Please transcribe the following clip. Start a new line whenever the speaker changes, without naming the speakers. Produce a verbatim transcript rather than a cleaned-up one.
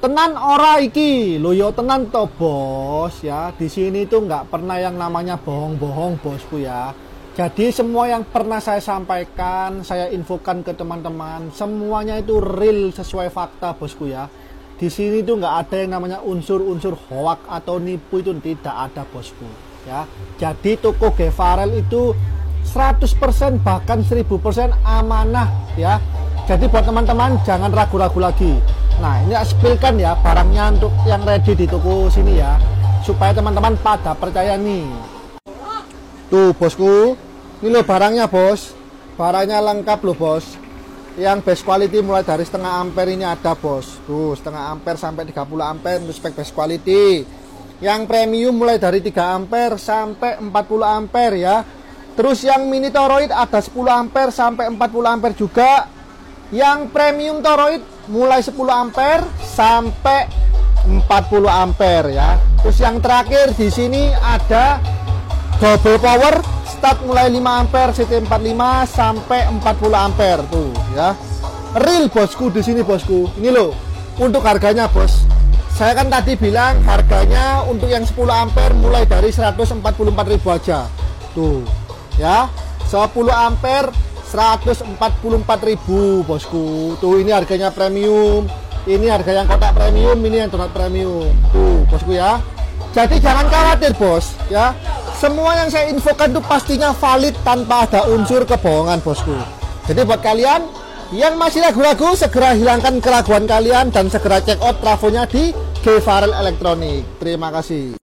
Tenan ora iki, lo yo tenan to bos ya. Di sini tuh nggak pernah yang namanya bohong-bohong bosku ya. Jadi semua yang pernah saya sampaikan, saya infokan ke teman-teman, semuanya itu real sesuai fakta bosku ya. Di sini tuh nggak ada yang namanya unsur-unsur hoak atau nipu, itu tidak ada bosku ya. Jadi toko Gevarel itu seratus persen bahkan seribu persen amanah ya. Jadi buat teman-teman jangan ragu-ragu lagi. Nah ini spillkan ya barangnya untuk yang ready di toko sini ya, supaya teman-teman pada percaya nih. Tuh bosku, ini loh barangnya bos. Barangnya lengkap loh bos. Yang best quality mulai dari setengah ampere ini ada bos. Tuh setengah ampere sampai tiga puluh ampere untuk spek best quality. Yang premium mulai dari tiga ampere sampai empat puluh ampere ya. Terus yang mini toroid ada sepuluh ampere sampai empat puluh ampere juga. Yang premium toroid mulai sepuluh ampere sampai empat puluh ampere ya. Terus yang terakhir di sini ada double power start mulai lima ampere C T empat puluh lima sampai empat puluh ampere tuh ya. Real bosku di sini bosku. Ini loh untuk harganya bos. Saya kan tadi bilang harganya untuk yang sepuluh ampere mulai dari seratus empat puluh empat ribu aja. Tuh ya. sepuluh ampere seratus empat puluh empat ribu bosku. Tuh ini harganya premium. Ini harga yang kotak premium, ini yang donat premium. Tuh bosku ya. Jadi jangan khawatir bos ya. Semua yang saya infokan itu pastinya valid tanpa ada unsur kebohongan bosku. Jadi buat kalian yang masih ragu-ragu, segera hilangkan keraguan kalian dan segera check out trafonya di Gevarel Elektronik. Terima kasih.